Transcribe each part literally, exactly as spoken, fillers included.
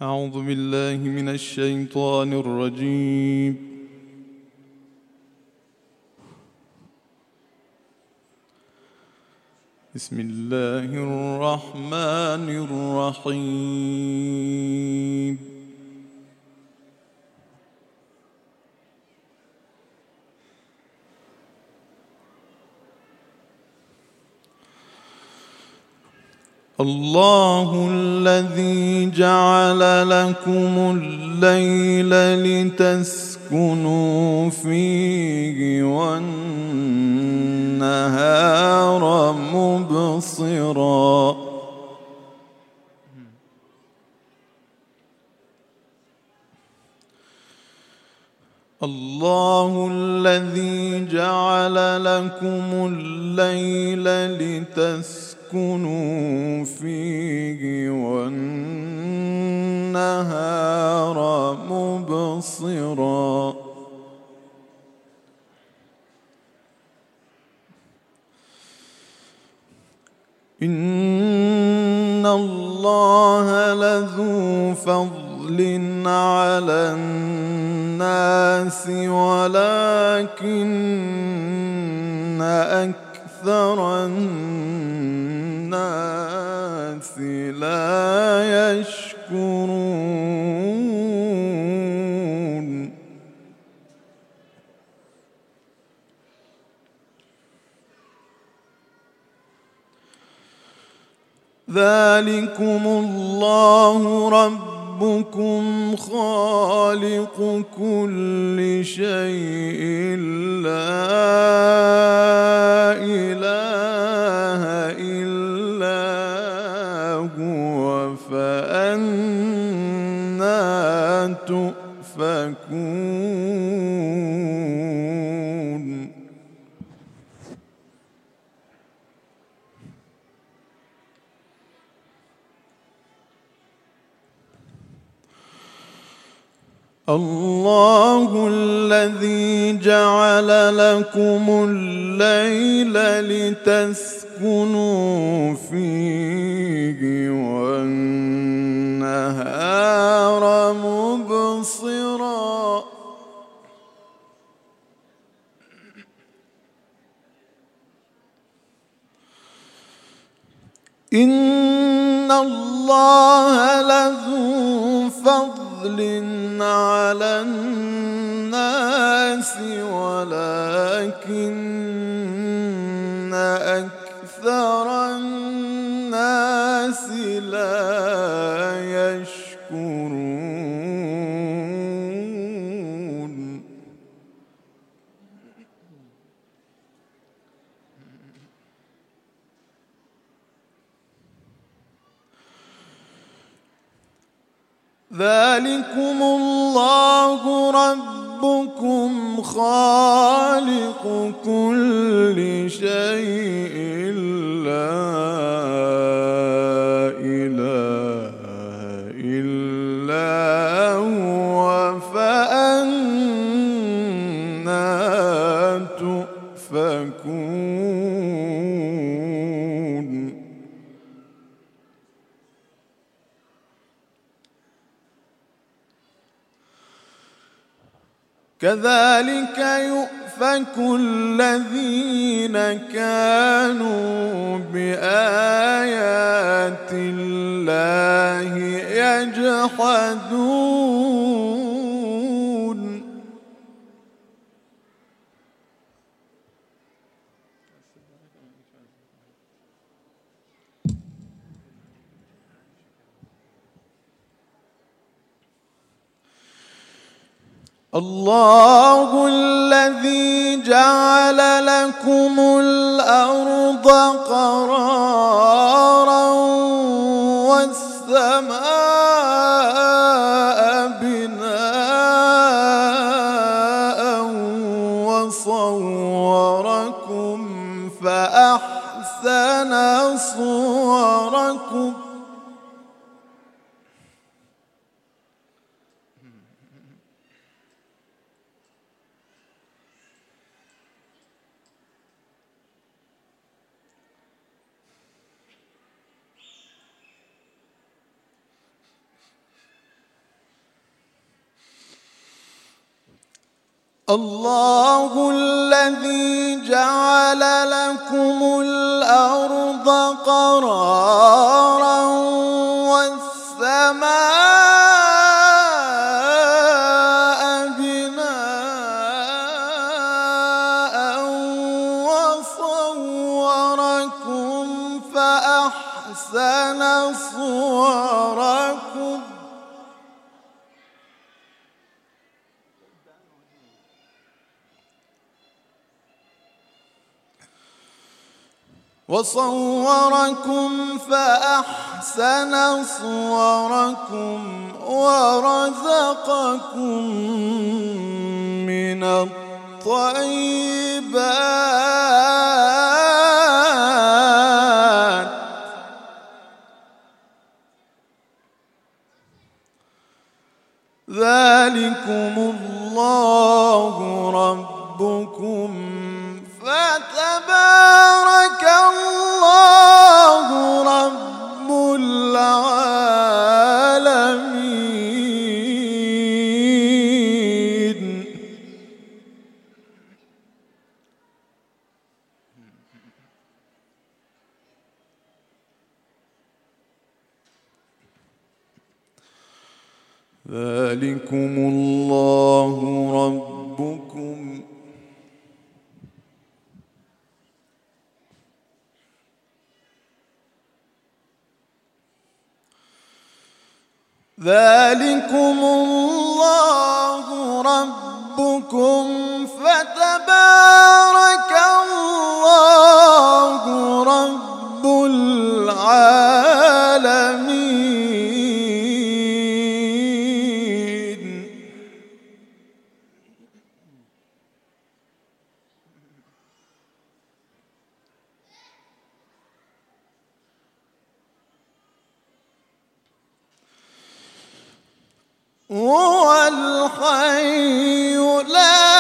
أعوذ بالله من الشيطان الرجيم. بسم الله الرحمن الرحيم. الله الذي جعل لكم الليل لتسكنوا فيه والنهار مبصرا الله الذي جعل لكم الليل لتسكنوا فيه والنهار مبصرا إن الله لذو فضل على الناس ولكن أكثر الناس لا يشكرون ذلكم الله ربكم خالق كل شيء لا إله إلا هو فأنى تؤفكون الله الذي جعل لكم الليل لتسكنوا فيه والنهار مبصرا إن الله لذو فضل على الناس ولكن أكثر الناس لا يشكرون ذلكم الله ربكم خالق كل شيء لا إله إلا هو فأنى تؤفكون كذلك يؤفك الذين كانوا بآيات الله يجحدون الله الذي جعل لكم الأرض قرارا والسماء بناء وصوركم فأحسن صوركم الله الذي جعل لكم الأرض قرارا والسماء بناء وصوركم فأحسن صوركم وصوركم فأحسن صوركم ورزقكم من الطيبات ذلكم الله ربكم فتبارك الله رب العالمين. ذلكم الله ربكم ذلكم الله ربكم فتبارك الله رب العالمين. هو الحي لا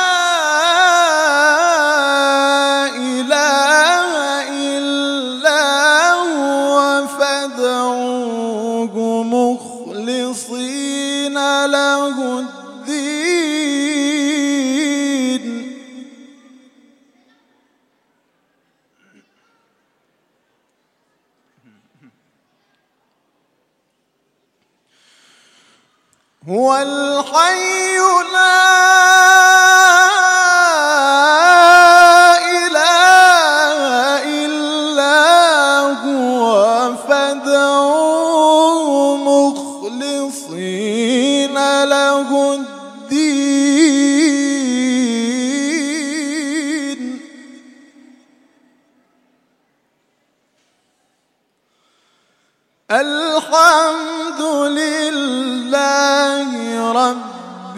إله إلا هو فادعوه مخلصين له الدين. هو الحي لا إله إلا هو فادعوه مخلصين له الدين. الحمد لله رب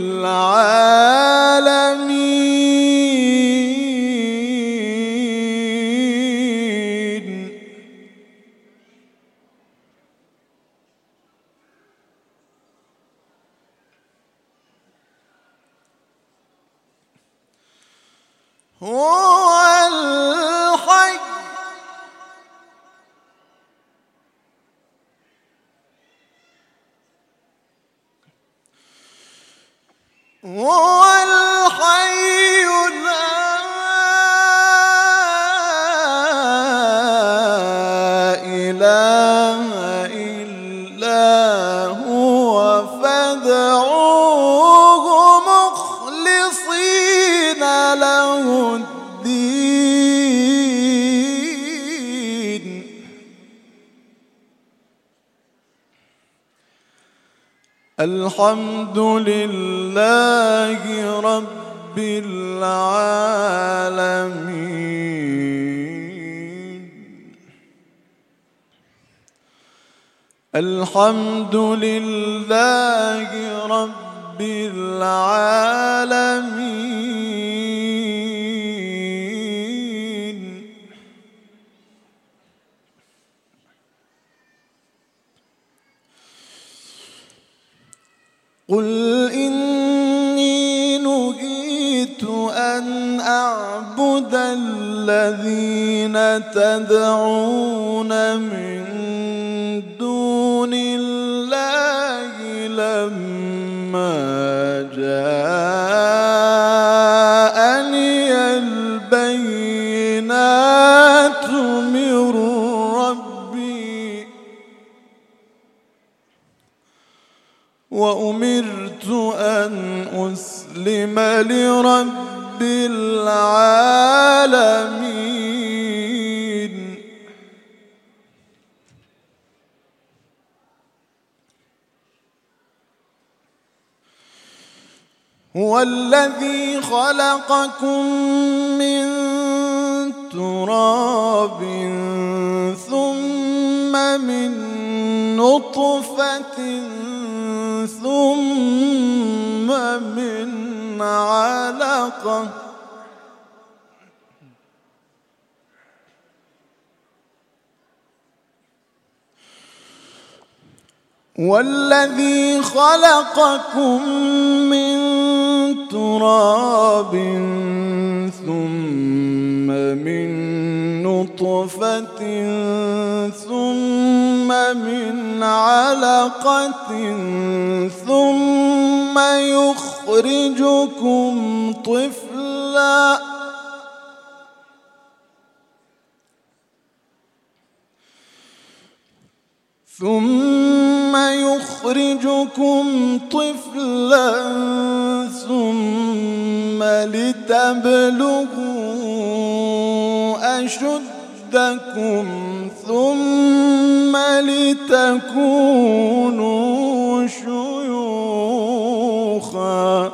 العالمين. هو الحي هو الحي لا إله إلا هو فادعوه مخلصين له الدين. الحمد لله رب العالمين. الحمد لله رب العالمين. قل إني نهيت أن أعبد الذين تدعون من دون الله لما جاء وأمرت أن أسلم لرب العالمين. هو الذي خلقكم من تراب ثم من نطفة ثم من علقة والذي خلقكم من تراب ثم من نطفة ثم من علقة ثم يخرجكم طفلا ثم يخرجكم طفلا ثم لتبلغوا أشدكم ثم لتكونوا شيوخا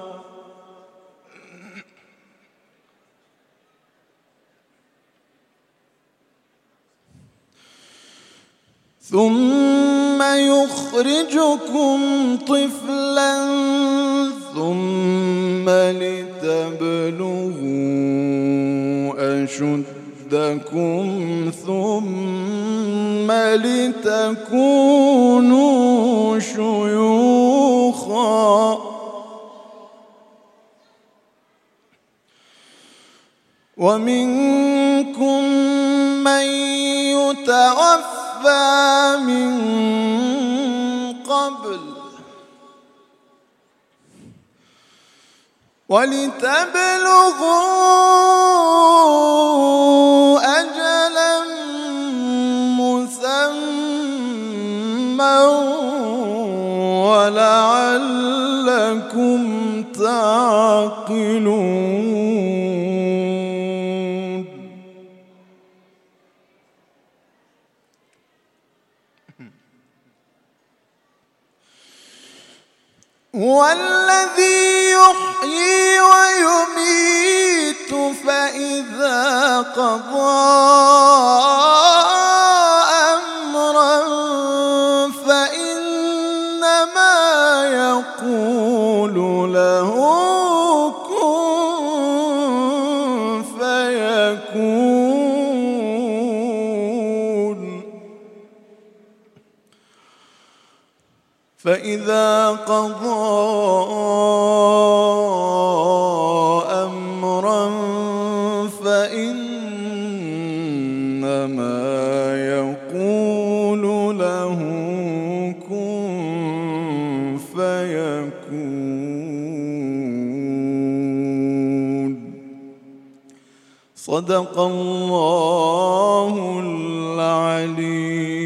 ثم يخرجكم طفلا ثم لتبلغوا أشدكم ثم لتكونوا شيوخا ومنكم من يتوفى من قبل ولتبلغوا أجلا مسمى ولعلكم تعقلون. هو الذي يحيي ويميت فإذا قضى أمرا فإنما يقول له كن فيكون. فإذا قضى أمرا فإنما يقول له كن فيكون. صدق الله العليم.